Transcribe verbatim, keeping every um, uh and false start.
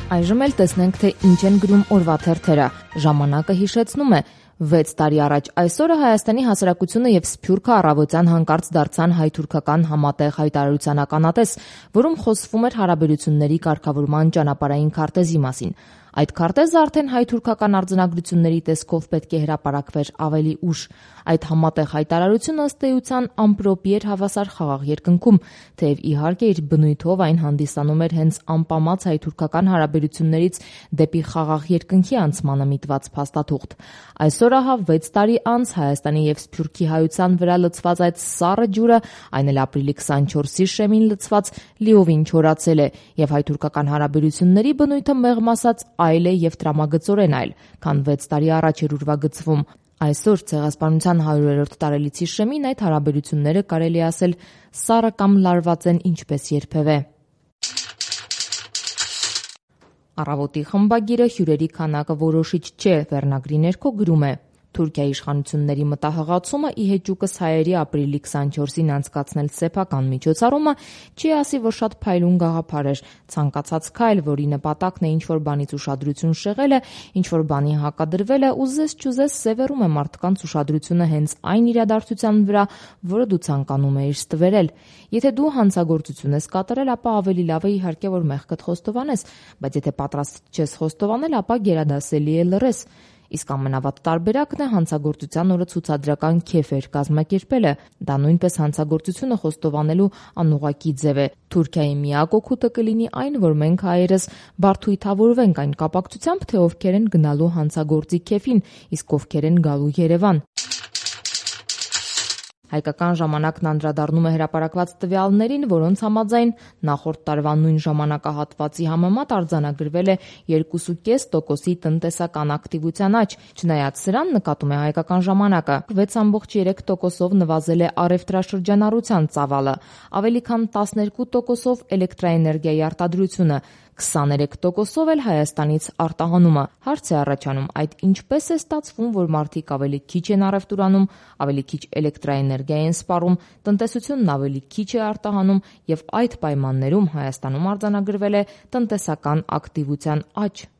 Այժմ էլ տեսնենք, թե ինչ են գրում օրվա թերթերը։ Ժամանակը հիշեցնում է. վեց տարի առաջ այսօրը Հայաստանի հասարակությունը եւ Սփյուռքը առավոտյան հանկարծ դարձան հայ-թուրքական համատեղ հայտարարության ականատես, որում խոսվում էր հարաբերությունների կարգավորման ճանապարհային քարտեզի մասին։ Այդ քարտեզը արդեն հայ-թուրքական արձանագրությունների տեսքով պետք է հրապարակվեր ավելի ուշ։ Այդ համատեղ հայտարարությունը ըստ էության ամպրոպի էր հավասար խաղաղ երկնքում, թեև իհարկե իր բնույթով այն հանդիսանում էր հենց անպամած հայ-թուրքական հարաբերություններից դեպի խաղաղ երկնքի անցմանը միտված փաստաթուղթ։ Այսօր ահա վեց տարի անց Հայաստանի եւ Սփյուռքի հայության վրա լցված այդ սառը ջուրը, այն էլ ապրիլի քսանչորսի շեմին լցված, լիովին չորացել է, եւ հայ-թուրքական հարաբերությունների բնույթը մեղմ ասած այլ է եւ տրամագծորեն այլ, քան վեց տարի առաջ էր ուրվագծվում։ Այսօր Ցեղասպանության հարյուրերորդ տարելիցի շեմին այդ հարաբերությունները կարելի ասել սառը կամ լարված են ինչպես երբևէ։ Առավոտի խմբագիրը հյուրերի քանակը որոշիչ չէ վերնագրի ներքո գրում է. Թուրքիայի իշխանությունների մտահղացումը ի հեճուկս հայերի ապրիլի քսանչորսին անցկացնել սեփական միջոցառումը չի ասի, որ շատ փայլուն գաղափար էր, ցանկացած քայլ, որի նպատակն է ինչ-որ բանից ուշադրություն շեղելը, ինչ-որ բանի հակադրվելը, ուզես չուզես սևեռում է մարդկանց ուշադրությունը հենց այն իրադարձության վրա, որը դու ցանկանում ես ստվերել։ Եթե դու հանցագործություն ես կատարել, ապա ավելի լավ է իհարկե, որ մեղքդ խոստովանես, բայց եթե պատրաստ չես խոստովանել, ապա գերադասելի է լռես։ Իսկ ամենավատ տարբերակն է հանցագործության օրը ցուցադրական քեֆեր կազմակերպելը։ Դա նույնպես հանցագործությունը խոստովանելու անուղղակի ձև է։ Թուրքիայի միակ օգուտը կլինի այն, որ մենք հայերս բարթույթավորվենք այն կապակցությամբ, թե ովքեր են գնալու հանցագործի քեֆին, իսկ ովքեր են գալու Երևան։ Հայկական ժամանակն անդրադառնում է հրապարակված տվյալներին, որոնց համաձայն նախորդ տարվա նույն ժամանակահատվածի համեմատ արձանագրվել է երկու կես տոկոսի տնտեսական ակտիվության աճ։ Չնայած սրան, նկատում է հայկական ժամանակը, վեց կόμma երեք տոկոսով նվազել է առևտրաշրջանառության ծավալը, ավելի քան տասներկու տոկոսով էլեկտրաէներգիայի արտադրությունը, քսաներեք տոկոսով էլ Հայաստանից արտահանումը։ Հարց է առաջանում, այդ ինչպես է ստացվում, որ մարդիկ ավելի քիչ են առևտուր անում, ավելի քիչ էլեկտրաէներգիա են սպառում, տնտեսությունն ավելի քիչ է արտահանում եւ այդ պայմաններում Հայաստանում արձանագրվել է տնտեսական ակտիվության աճ։